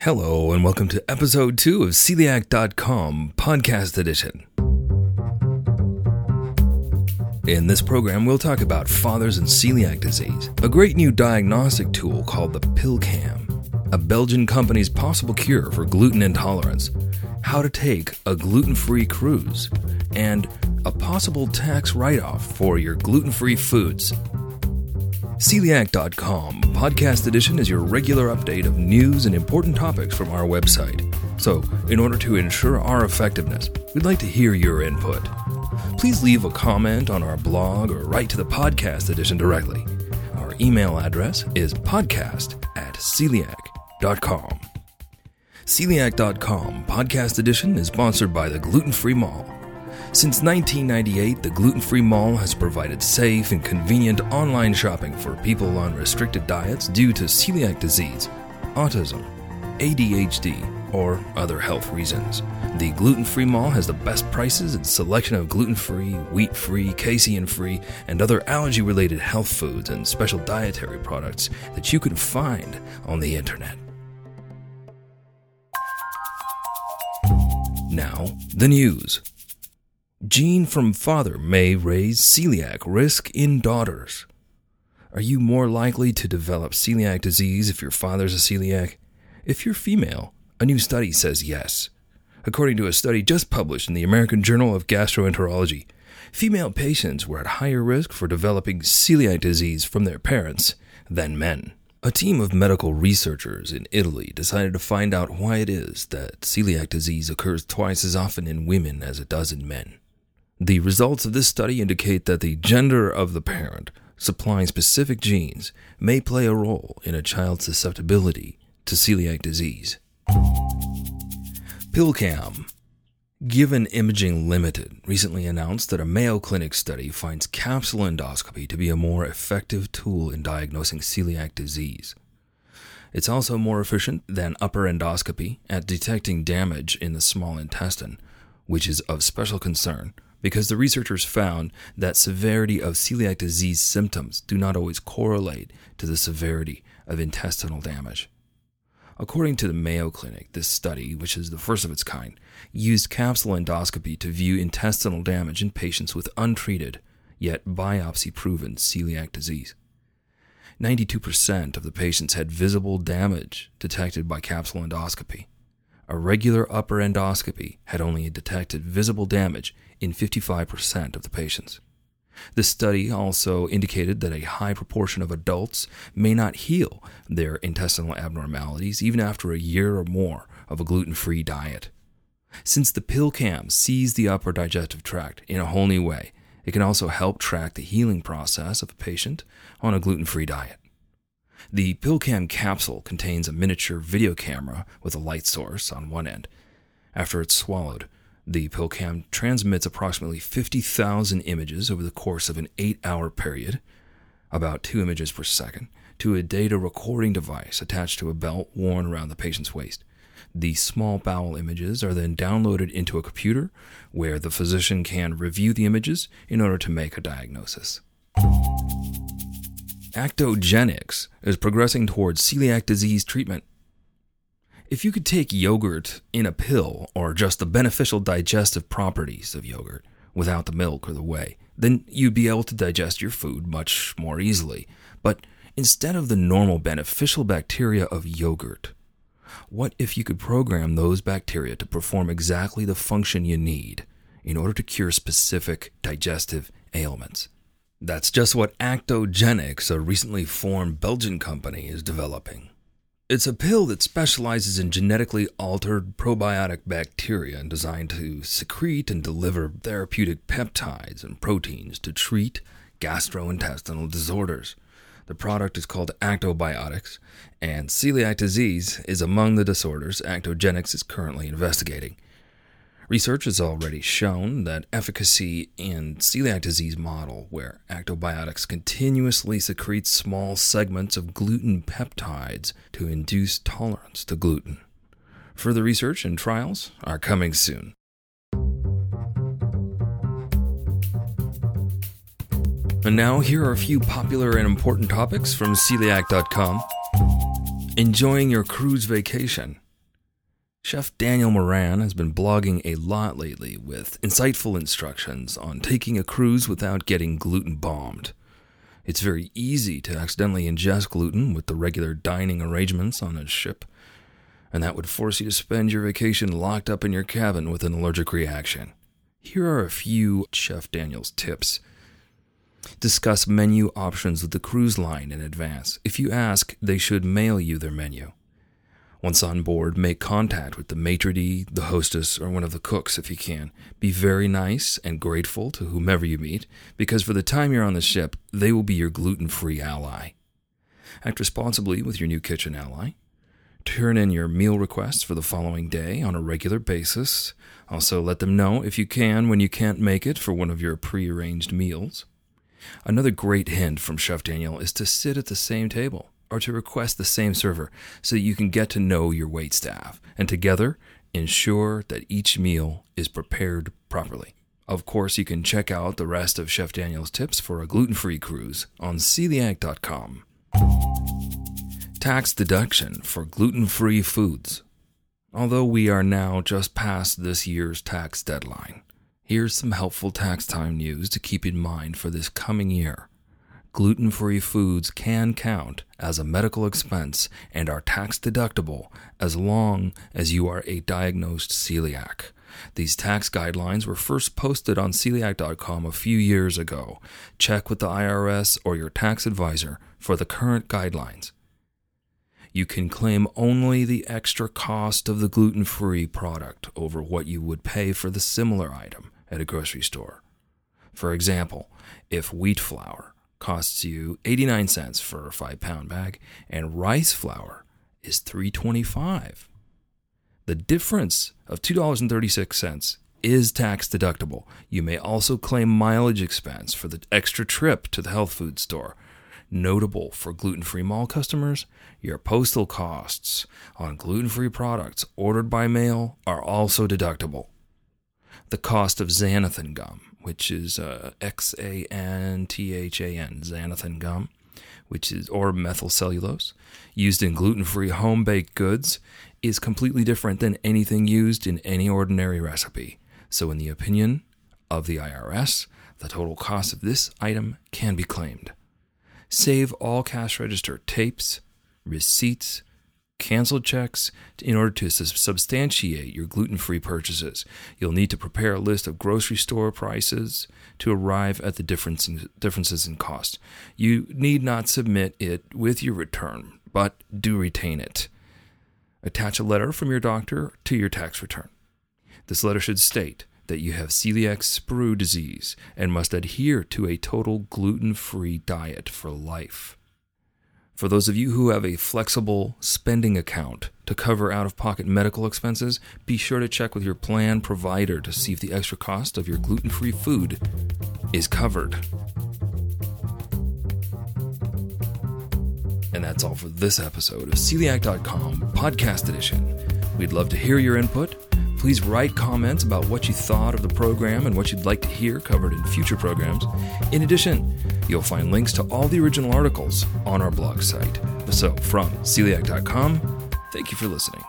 Hello, and welcome to episode 2 of Celiac.com Podcast Edition. In this program, we'll talk about fathers and celiac disease, a great new diagnostic tool called the PillCam, a Belgian company's possible cure for gluten intolerance, how to take a gluten-free cruise, and a possible tax write-off for your gluten-free foods. Celiac.com Podcast Edition is your regular update of news and important topics from our website. So, in order to ensure our effectiveness, we'd like to hear your input. Please leave a comment on our blog or write to the Podcast Edition directly. Our email address is podcast@celiac.com. Celiac.com Podcast Edition is sponsored by the Gluten Free Mall. Since 1998, the Gluten Free Mall has provided safe and convenient online shopping for people on restricted diets due to celiac disease, autism, ADHD, or other health reasons. The Gluten Free Mall has the best prices and selection of gluten-free, wheat-free, casein-free, and other allergy-related health foods and special dietary products that you can find on the internet. Now, the news. Gene from father may raise celiac risk in daughters. Are you more likely to develop celiac disease if your father's a celiac? If you're female, a new study says yes. According to a study just published in the American Journal of Gastroenterology, female patients were at higher risk for developing celiac disease from their parents than men. A team of medical researchers in Italy decided to find out why it is that celiac disease occurs twice as often in women as it does in men. The results of this study indicate that the gender of the parent supplying specific genes may play a role in a child's susceptibility to celiac disease. PillCam. Given Imaging Limited recently announced that a Mayo Clinic study finds capsule endoscopy to be a more effective tool in diagnosing celiac disease. It's also more efficient than upper endoscopy at detecting damage in the small intestine, which is of special concern because the researchers found that severity of celiac disease symptoms do not always correlate to the severity of intestinal damage. According to the Mayo Clinic, this study, which is the first of its kind, used capsule endoscopy to view intestinal damage in patients with untreated, yet biopsy-proven celiac disease. 92% of the patients had visible damage detected by capsule endoscopy. A regular upper endoscopy had only detected visible damage in 55% of the patients. The study also indicated that a high proportion of adults may not heal their intestinal abnormalities even after a year or more of a gluten-free diet. Since the PillCam sees the upper digestive tract in a whole new way, it can also help track the healing process of a patient on a gluten-free diet. The PillCam capsule contains a miniature video camera with a light source on one end. After it's swallowed, the PillCam transmits approximately 50,000 images over the course of an 8-hour period, about 2 images per second, to a data recording device attached to a belt worn around the patient's waist. The small bowel images are then downloaded into a computer where the physician can review the images in order to make a diagnosis. Actogenics is progressing towards celiac disease treatment. If you could take yogurt in a pill or just the beneficial digestive properties of yogurt without the milk or the whey, then you'd be able to digest your food much more easily. But instead of the normal beneficial bacteria of yogurt, what if you could program those bacteria to perform exactly the function you need in order to cure specific digestive ailments? That's just what Actogenics, a recently formed Belgian company, is developing. It's a pill that specializes in genetically altered probiotic bacteria and designed to secrete and deliver therapeutic peptides and proteins to treat gastrointestinal disorders. The product is called Actobiotics, and celiac disease is among the disorders Actogenics is currently investigating. Research has already shown that efficacy in celiac disease model, where Actobiotics continuously secretes small segments of gluten peptides to induce tolerance to gluten. Further research and trials are coming soon. And now, here are a few popular and important topics from Celiac.com. Enjoying your cruise vacation. Chef Daniel Moran has been blogging a lot lately with insightful instructions on taking a cruise without getting gluten bombed. It's very easy to accidentally ingest gluten with the regular dining arrangements on a ship, and that would force you to spend your vacation locked up in your cabin with an allergic reaction. Here are a few Chef Daniel's tips. Discuss menu options with the cruise line in advance. If you ask, they should mail you their menu. Once on board, make contact with the maitre d', the hostess, or one of the cooks if you can. Be very nice and grateful to whomever you meet, because for the time you're on the ship, they will be your gluten-free ally. Act responsibly with your new kitchen ally. Turn in your meal requests for the following day on a regular basis. Also, let them know if you can when you can't make it for one of your pre-arranged meals. Another great hint from Chef Daniel is to sit at the same table, or to request the same server so that you can get to know your waitstaff, and together ensure that each meal is prepared properly. Of course, you can check out the rest of Chef Daniel's tips for a gluten-free cruise on celiac.com. Tax deduction for gluten-free foods. Although we are now just past this year's tax deadline, here's some helpful tax time news to keep in mind for this coming year. Gluten-free foods can count as a medical expense and are tax deductible as long as you are a diagnosed celiac. These tax guidelines were first posted on celiac.com a few years ago. Check with the IRS or your tax advisor for the current guidelines. You can claim only the extra cost of the gluten-free product over what you would pay for the similar item at a grocery store. For example, if wheat flour costs you 89 cents for a 5-pound bag, and rice flour is $3.25. The difference of $2.36 is tax deductible. You may also claim mileage expense for the extra trip to the health food store. Notable for gluten-free mall customers, your postal costs on gluten-free products ordered by mail are also deductible. The cost of xanthan gum, which is xanthan, xanthan gum, or methyl cellulose, used in gluten-free home-baked goods, is completely different than anything used in any ordinary recipe. So in the opinion of the IRS, the total cost of this item can be claimed. Save all cash register tapes, receipts, canceled checks in order to substantiate your gluten-free purchases. You'll need to prepare a list of grocery store prices to arrive at the differences in cost. You need not submit it with your return, but do retain it. Attach a letter from your doctor to your tax return. This letter should state that you have celiac sprue disease and must adhere to a total gluten-free diet for life. For those of you who have a flexible spending account to cover out-of-pocket medical expenses, be sure to check with your plan provider to see if the extra cost of your gluten-free food is covered. And that's all for this episode of Celiac.com Podcast Edition. We'd love to hear your input. Please write comments about what you thought of the program and what you'd like to hear covered in future programs. In addition, you'll find links to all the original articles on our blog site. So, from Celiac.com, thank you for listening.